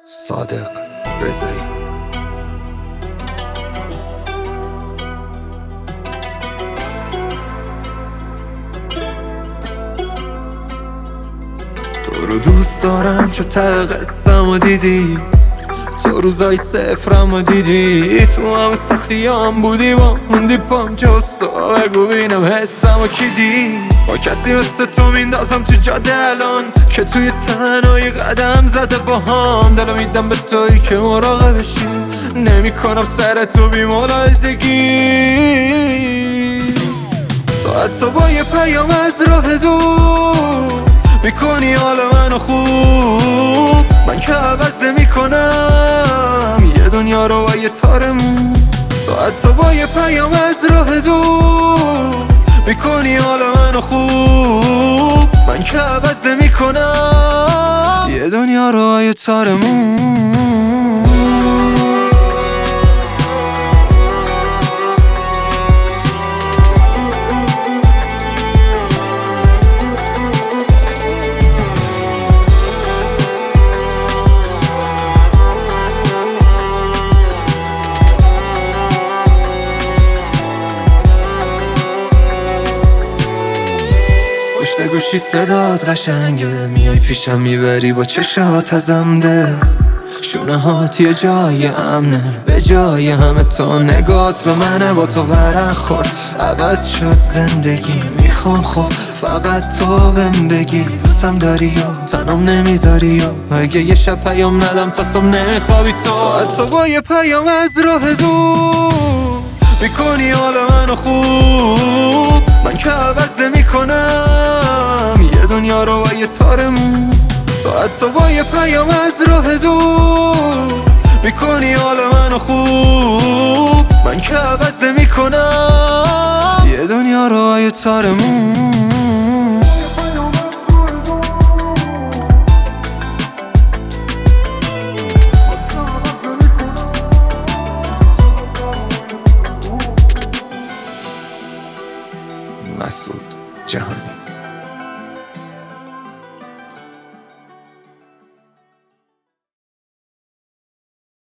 صادق رضایی. تو رو دوست دارم چو ته قصه‌مو دیدی، تو روزای صفرمو دیدی، تو همه سختیام بودی با موندی پام جستا. بگو بینم حسمو کی دید؟ با کسی مثل تو میندازم تو جاده الان که توی تنهایی قدم زده باهام. دلو میدم به تویی که مراقبشی، نمی کنم سر تو بی ملاحظگی. تو حتی با یه پیام از راه دور میکنی حال منو خوب. من که عوض نمی‌کنم یه دنیا رو با یه تارمون. تو حتی با یه پیام از راه دور میکنی حال منو خوب. من که عوض نمی‌کنم یه دنیا رو با یه تارمون. پشت گوشی صدات قشنگه، میای پیشم میبری با چشات ازم ده. شونه هات یه جای امنه، به جای همه تو نگات به منه. با تو ورق خورد عوض شد زندگی، میخوام خب فقط تو بهم بگی دوستم داری یا تنم نمیذاری، یا اگه یه شب پیام ندم تا صبح نمیخوابی. تو حتی با یه پیام از راه دور میکنی حال منو خوب. من که عوض نمی‌کنم یه دنیا رو با یه تارمون. تو حتی با یه پیام از راه دور میکنی حال منو خوب. من که عوض نمی‌کنم یه دنیا رو با یه تارمون. مسعود جهانی.